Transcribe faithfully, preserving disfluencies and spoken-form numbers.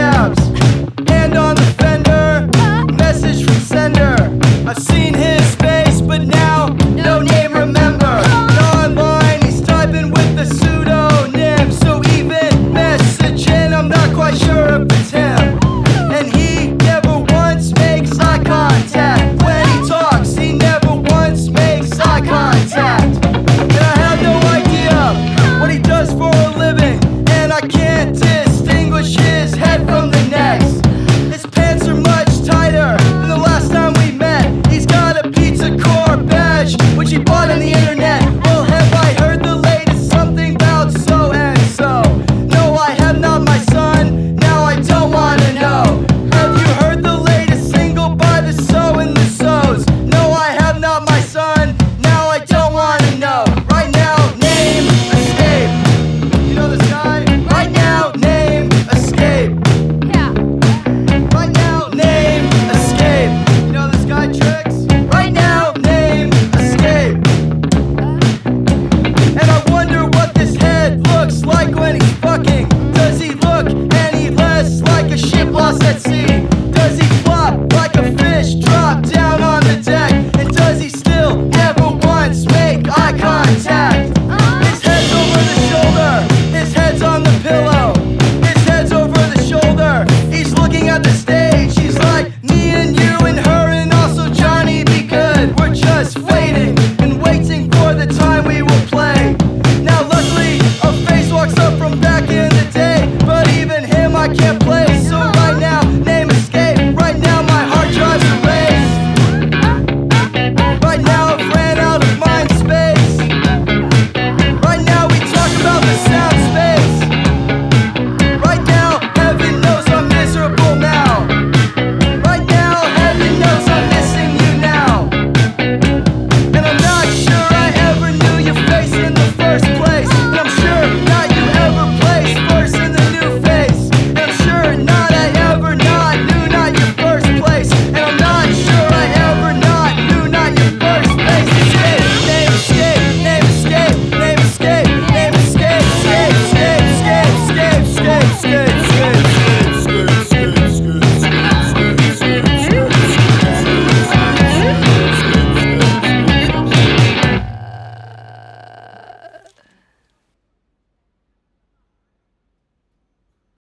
tabs. Hand on the fender, message from sender. I've seen his face, but now no name remember. Online, he's typing with a pseudonym, so even messaging, I'm not quite sure if it's him. And he never once makes eye contact. When he talks, he never once makes eye contact. And I have no idea what he does for a living, and I can't distinguish his head from the next. His pants are much tighter than the last time we met. He's got a Pizza Corp badge, which he bought on the internet. Well, have I heard the latest something about so and so? No, I have not, my son. Now I don't wanna know. Have you heard the latest single by the So and the So's? No, I have not, my son. Now I don't wanna know. Right now, name Escape. You know this guy? Right now, name Escape. Yeah. Right now, name Escape. You know this guy, Tricks? Right now, name Escape. And I wonder what this head looks like when he's fucking. Does he look any less like a ship lost at sea?